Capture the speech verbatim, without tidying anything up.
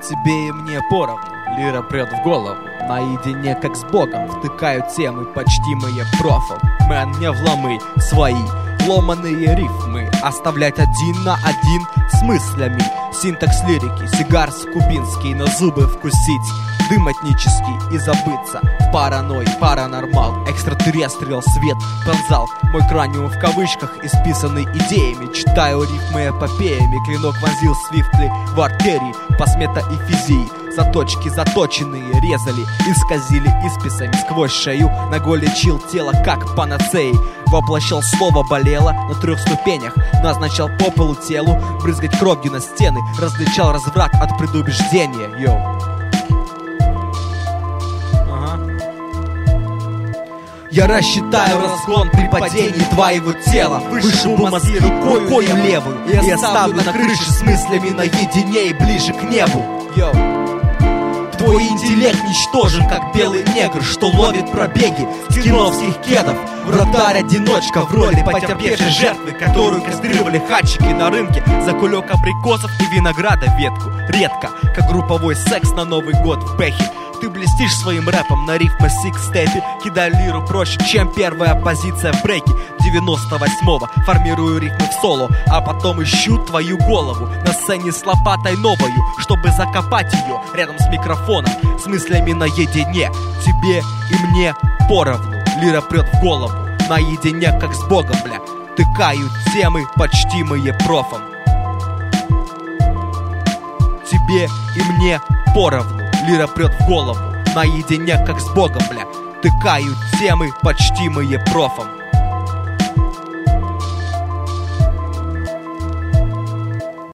Тебе и мне поровну, лира прет в голову. Наедине как с Богом втыкают темы почтимые профом. Мэн, не вломы свои ломаные рифмы оставлять один на один с мыслями. Синтакс лирики, сигар с кубинский, на зубы вкусить, дым этнический и забыться в паранойи, паранормал. Экстратеррестриал свет пронзал мой краниум в кавычках, исписанный идеями. Читаю рифмы эпопеями, клинок вонзил свифтли в артерии, посмета и физии. Заточки заточенные резали, исказили исписами сквозь шею. Ногой лечил тело как панацеей. Воплощал слово болело на трех ступенях. Назначал по полу телу брызгать кровью на стены. Различал разврат от предубеждения. Йоу. Ага. Я рассчитаю разгон при падении твоего тела. Вышибу мозги рукою левую и оставлю на крыше с мыслями наедине и ближе к небу. Йоу. Твой интеллект ничтожен, как белый негр, что ловит пробеги с киновских кедов. Вратарь-одиночка в роли потерпевшей жертвы, которую кастрировали хатчики на рынке за кулек абрикосов и винограда ветку. Редко, как групповой секс на Новый год в Бэхе. Ты блестишь своим рэпом на рифма сикс-степе. Кидай лиру проще, чем первая позиция в брейке девяносто восьмого. Формирую рифмы в соло, а потом ищу твою голову на сцене с лопатой новою, чтобы закопать ее рядом с микрофоном, с мыслями наедине. Тебе и мне поровну, лира прет в голову. Наедине как с Богом, бля, тыкают темы почтимые профом. Тебе и мне поровну, лира прет в голову. Наедине как с Богом, бля, тыкают темы почтимые профом.